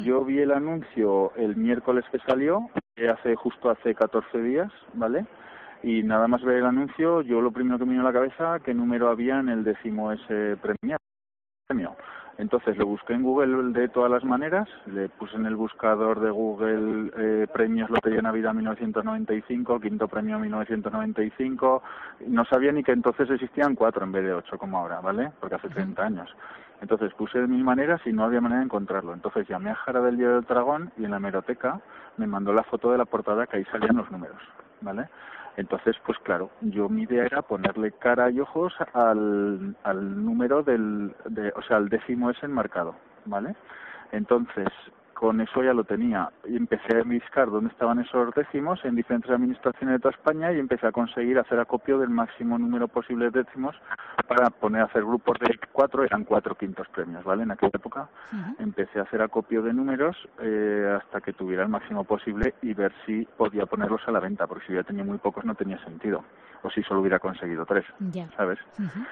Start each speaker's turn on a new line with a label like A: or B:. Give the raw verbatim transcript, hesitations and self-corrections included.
A: Yo vi el anuncio el miércoles que salió, eh, hace justo hace catorce días, ¿vale? Y nada más ver el anuncio, yo lo primero que me vino a la cabeza, qué número había en el décimo ese premio. premio. Entonces lo busqué en Google de todas las maneras, le puse en el buscador de Google eh, premios Lotería de Navidad mil novecientos noventa y cinco, quinto premio mil novecientos noventa y cinco, no sabía ni que entonces existían cuatro en vez de ocho como ahora, ¿vale? Porque hace treinta años. Entonces puse de mil maneras y no había manera de encontrarlo. Entonces llamé a Jara del Diario del Dragón y en la hemeroteca me mandó la foto de la portada que ahí salían los números, ¿vale? Entonces, pues claro, yo mi idea era ponerle cara y ojos al, al número del, de, o sea, al décimo ese enmarcado, ¿vale? Entonces, con eso ya lo tenía y empecé a buscar dónde estaban esos décimos en diferentes administraciones de toda España y empecé a conseguir hacer acopio del máximo número posible de décimos para poner a hacer grupos de cuatro, eran cuatro quintos premios, ¿vale? En aquella época
B: Ujú.
A: empecé a hacer acopio de números eh, hasta que tuviera el máximo posible y ver si podía ponerlos a la venta, porque si hubiera tenido muy pocos no tenía sentido, o si solo hubiera conseguido tres,
B: Ya.
A: ¿sabes?
B: Ujú.